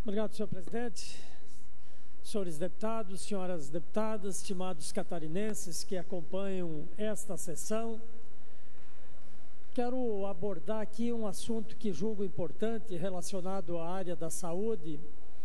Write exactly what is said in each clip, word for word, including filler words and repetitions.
Obrigado, senhor presidente. Senhores deputados, senhoras deputadas, estimados catarinenses que acompanham esta sessão, quero abordar aqui um assunto que julgo importante relacionado à área da saúde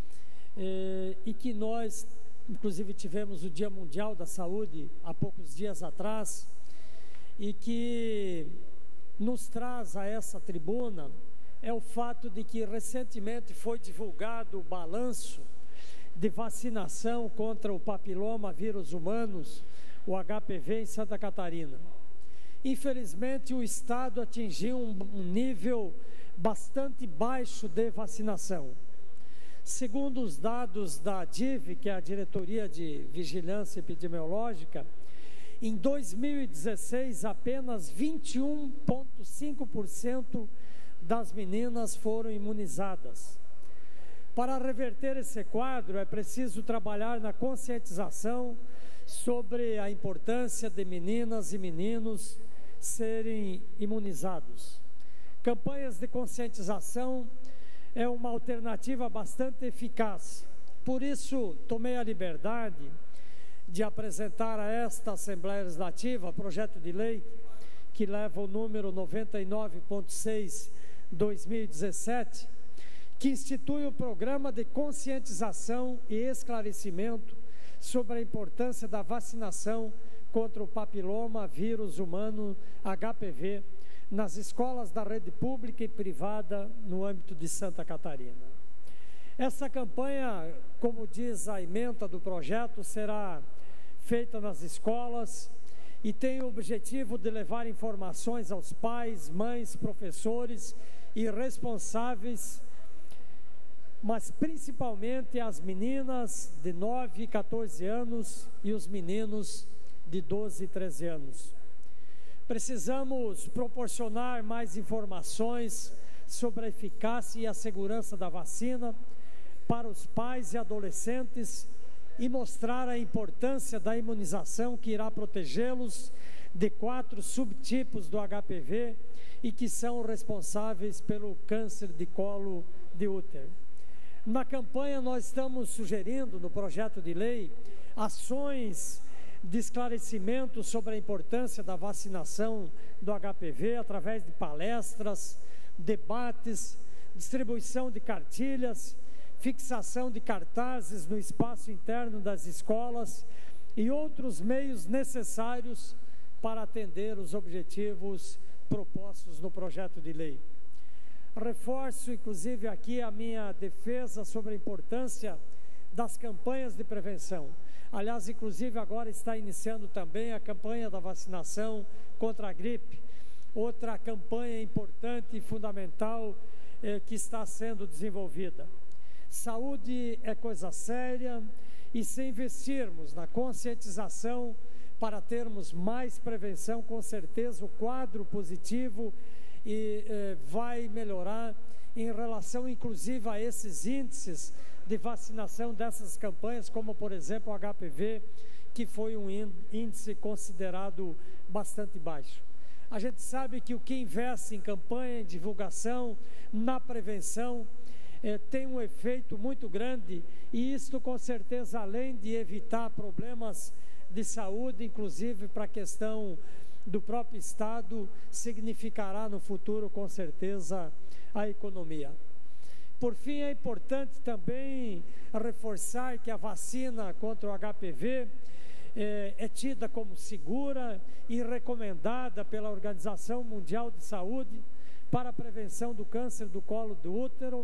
eh, e que nós, inclusive, tivemos o Dia Mundial da Saúde há poucos dias atrás e que nos traz a essa tribuna é o fato de que recentemente foi divulgado o balanço de vacinação contra o papiloma vírus humanos, o H P V, em Santa Catarina. Infelizmente, o Estado atingiu um, um nível bastante baixo de vacinação. Segundo os dados da D I V, que é a Diretoria de Vigilância Epidemiológica, em dois mil e dezesseis, apenas vinte e um vírgula cinco por cento das meninas foram imunizadas. Para reverter esse quadro, é preciso trabalhar na conscientização sobre a importância de meninas e meninos serem imunizados. Campanhas de conscientização é uma alternativa bastante eficaz. Por isso, tomei a liberdade de apresentar a esta Assembleia Legislativa projeto de lei que leva o número noventa e nove ponto seis barra dois mil e dezessete, que institui o programa de conscientização e esclarecimento sobre a importância da vacinação contra o papiloma vírus humano H P V nas escolas da rede pública e privada no âmbito de Santa Catarina. Essa campanha, como diz a ementa do projeto, será feita nas escolas e tem o objetivo de levar informações aos pais, mães, professores e responsáveis, mas principalmente às meninas de nove e quatorze anos e os meninos de doze e treze anos. Precisamos proporcionar mais informações sobre a eficácia e a segurança da vacina para os pais e adolescentes e mostrar a importância da imunização que irá protegê-los de quatro subtipos do H P V e que são responsáveis pelo câncer de colo de útero. Na campanha, nós estamos sugerindo, no projeto de lei, ações de esclarecimento sobre a importância da vacinação do H P V através de palestras, debates, distribuição de cartilhas, fixação de cartazes no espaço interno das escolas e outros meios necessários para atender os objetivos propostos no projeto de lei. Reforço, inclusive, aqui a minha defesa sobre a importância das campanhas de prevenção. Aliás, inclusive, agora está iniciando também a campanha da vacinação contra a gripe. Outra campanha importante e fundamental eh, que está sendo desenvolvida. Saúde é coisa séria e se investirmos na conscientização para termos mais prevenção, com certeza o quadro positivo e eh, vai melhorar em relação, inclusive, a esses índices de vacinação dessas campanhas, como, por exemplo, o H P V, que foi um índice considerado bastante baixo. A gente sabe que o que investe em campanha, em divulgação, na prevenção, eh, tem um efeito muito grande e isto, com certeza, além de evitar problemas de saúde, inclusive para a questão do próprio Estado, significará no futuro, com certeza, a economia. Por fim, é importante também reforçar que a vacina contra o H P V é, é tida como segura e recomendada pela Organização Mundial de Saúde para a prevenção do câncer do colo do útero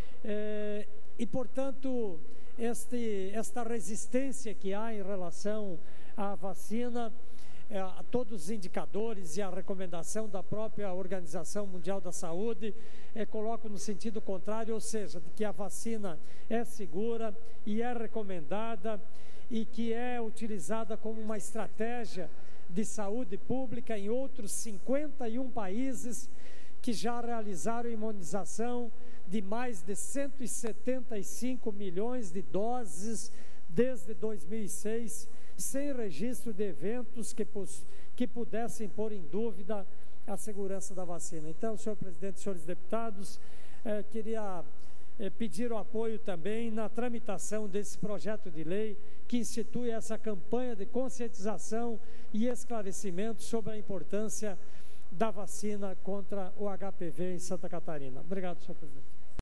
é, e, portanto, este, esta resistência que há em relação à vacina, é, a todos os indicadores e a recomendação da própria Organização Mundial da Saúde é, colocam no sentido contrário, ou seja, de que a vacina é segura e é recomendada e que é utilizada como uma estratégia de saúde pública em outros cinquenta e um países que já realizaram imunização de mais de cento e setenta e cinco milhões de doses desde dois mil e seis, sem registro de eventos que, que pudessem pôr em dúvida a segurança da vacina. Então, senhor presidente, senhores deputados, eh, queria eh, pediram apoio também na tramitação desse projeto de lei que institui essa campanha de conscientização e esclarecimento sobre a importância da vacina contra o H P V em Santa Catarina. Obrigado, senhor presidente.